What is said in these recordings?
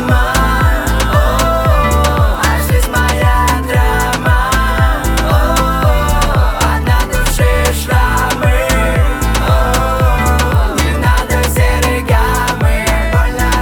мама, а жизнь моя драма, а на душе шрамы, не надо серой гаммы, больно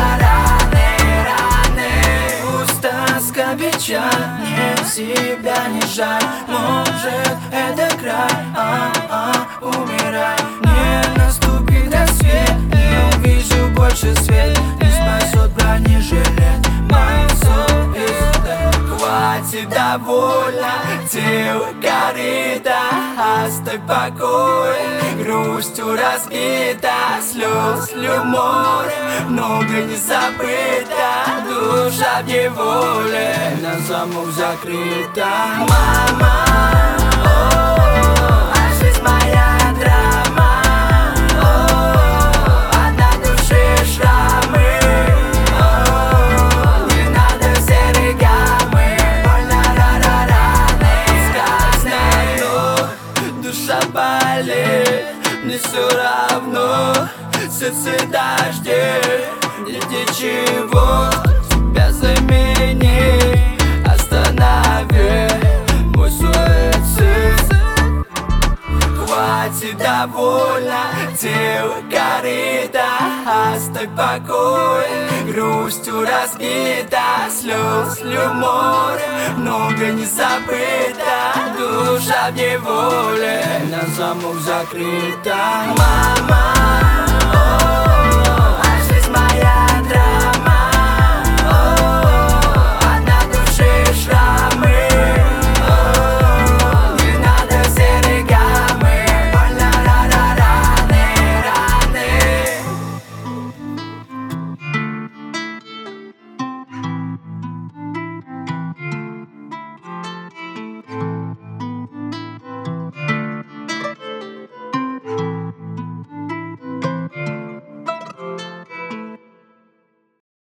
раны. Устаска, печаль, мне себя не жаль. Может, это край, умирай. Не наступит рассвет, не увижу больше свет. Не спасет бронежилет, my soul is dead. Хватит, довольно, тело корыто, оставь покой. Грустью разбита, слез море, много не забыто. Душа в неволе, на замок закрыта. Мама, а жизнь моя драма, а на душе шрамы, не надо серой гаммы, больно раны. Сказано, но душа болит, мне все равно, сердце дождей. Нет ничего, тебя замени, останови мой суицид. Хватит, довольно, тело корыто, оставь покой. Грустью разбита, слез море, много не забыто. Душа в неволе, на замок закрыта. Мама,